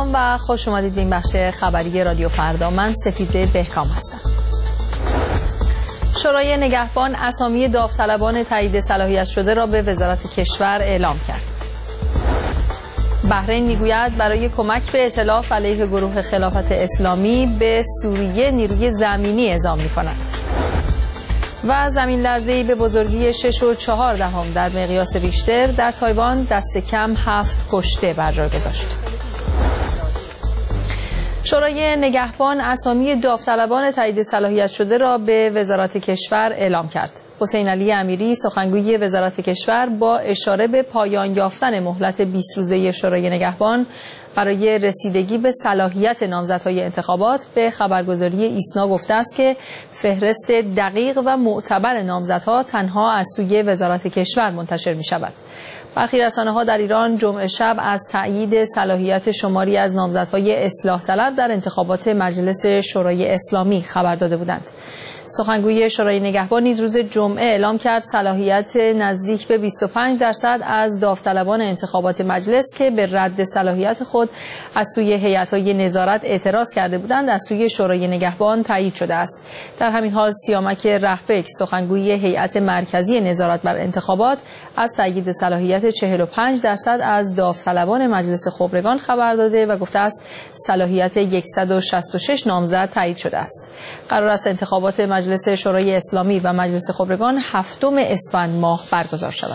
سلام و خوش اومدید به این بخش خبری رادیو فردا. من سپیده بهکام هستم. شورای نگهبان اسامی داوطلبان تایید صلاحیت شده را به وزارت کشور اعلام کرد. بحرین میگوید برای کمک به ائتلاف علیه گروه خلافت اسلامی به سوریه نیروی زمینی اعزام می‌کند. و زمین لرزه‌ای به بزرگی 6.4 در مقیاس ریشتر در تایوان دست کم 7 کشته بر جای گذاشت. شورای نگهبان اسامی داوطلبان تایید صلاحیت شده را به وزارت کشور اعلام کرد. حسین علی امیری سخنگوی وزارت کشور با اشاره به پایان یافتن مهلت 20 روزه شورای نگهبان برای رسیدگی به صلاحیت نامزدهای انتخابات به خبرگزاری ایسنا گفته است که فهرست دقیق و معتبر نامزدها تنها از سوی وزارت کشور منتشر می شود. برخی رسانه‌ها در ایران جمعه شب از تأیید صلاحیت شماری از نامزدهای اصلاح طلب در انتخابات مجلس شورای اسلامی خبر داده بودند. سخنگوی شورای نگهبان نیز روز جمعه اعلام کرد صلاحیت نزدیک به 25% از داوطلبان انتخابات مجلس که به رد صلاحیت خود از سوی هیئت‌های نظارت اعتراض کرده بودند از سوی شورای نگهبان تایید شده است. در همین حال سیامک رهبک سخنگوی هیئت مرکزی نظارت بر انتخابات از تایید صلاحیت 45% از داوطلبان مجلس خبرگان خبر داده و گفته است صلاحیت 166 نامزد تایید شده است. قرار است انتخابات مجلس شورای اسلامی و مجلس خبرگان 7 اسفند ماه برگزار شود.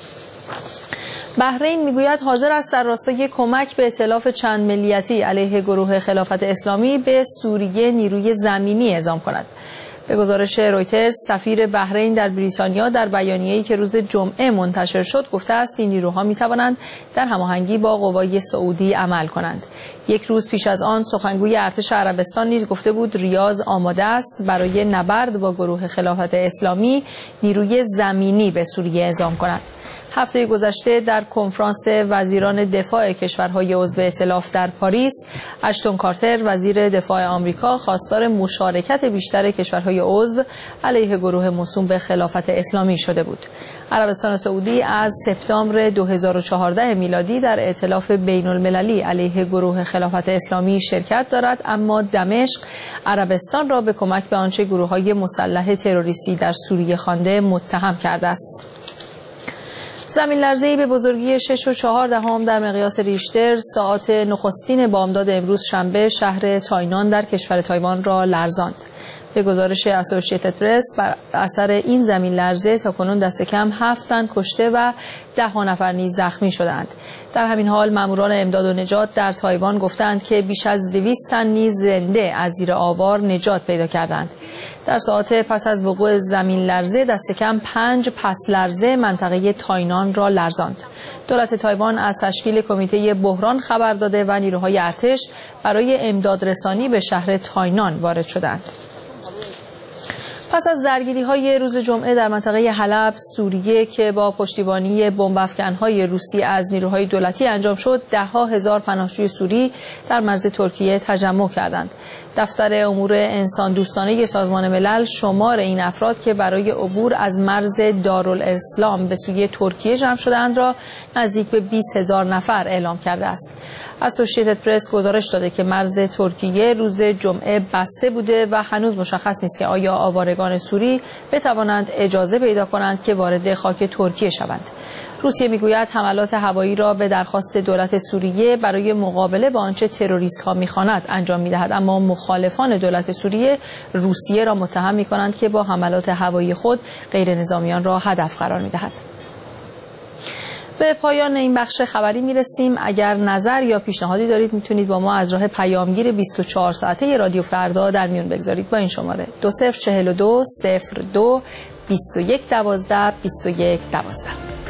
بحرین میگوید حاضر است در راستای کمک به ائتلاف چند ملیتی علیه گروه خلافت اسلامی به سوریه نیروی زمینی اعزام کند. به گزارش رویترز سفیر بحرین در بریتانیا در بیانیه‌ای که روز جمعه منتشر شد گفته است این نیروها می‌توانند در هماهنگی با قوای سعودی عمل کنند. یک روز پیش از آن سخنگوی ارتش عربستان نیز گفته بود ریاض آماده است برای نبرد با گروه خلافت اسلامی نیروی زمینی به سوریه اعزام کند. هفته گذشته در کنفرانس وزیران دفاع کشورهای عضو ائتلاف در پاریس، اشتون کارتر وزیر دفاع آمریکا خواستار مشارکت بیشتر کشورهای عضو علیه گروه موسوم به خلافت اسلامی شده بود. عربستان سعودی از سپتامبر 2014 میلادی در ائتلاف بین المللی علیه گروه خلافت اسلامی شرکت دارد، اما دمشق عربستان را به کمک به آنچه گروه‌های مسلح تروریستی در سوریه خوانده متهم کرده است. زمین لرزه‌ای به بزرگی 6.4 در مقیاس ریشتر ساعات نخستین بامداد امروز شنبه شهر تاینان در کشور تایوان را لرزاند. به گزارش اسوسییتد پرس بر اثر این زمین لرزه تاکنون دست کم 7 تن کشته و 10 نفر نیز زخمی شدند. در همین حال ماموران امداد و نجات در تایوان گفتند که بیش از 200 تن نیز زنده از زیر آوار نجات پیدا کردند. در ساعات پس از وقوع زمین لرزه دست کم 5 پس لرزه منطقه تاینان را لرزاند. دولت تایوان از تشکیل کمیته بحران خبر داده و نیروهای ارتش برای امداد رسانی به شهر تاینان وارد شدند. پس از درگیری‌های روز جمعه در منطقه حلب، سوریه که با پشتیبانی بمب‌افکن‌های روسی از نیروهای دولتی انجام شد، ده‌ها هزار پناهجوی سوری در مرز ترکیه تجمع کردند. دفتر امور انسان دوستانه سازمان ملل شمار این افراد که برای عبور از مرز دارالاسلام به سوی ترکیه جمع شدند را نزدیک به 20,000 نفر اعلام کرده است. اسوسییتد پرس گزارش داده که مرز ترکیه روز جمعه بسته بوده و هنوز مشخص نیست که آیا آوارگان سوری بتوانند اجازه پیدا کنند که وارد خاک ترکیه شوند. روسیه میگوید حملات هوایی را به درخواست دولت سوریه برای مقابله با آنچه تروریست‌ها می‌خواند انجام می‌دهد، اما مخالفان دولت سوریه روسیه را متهم می‌کنند که با حملات هوایی خود غیر نظامیان را هدف قرار می‌دهد. به پایان این بخش خبری میرسیم. اگر نظر یا پیشنهادی دارید میتونید با ما از راه پیامگیر 24 ساعته رادیو فردا در میون بگذارید با این شماره 2042 02 21 12 21 12.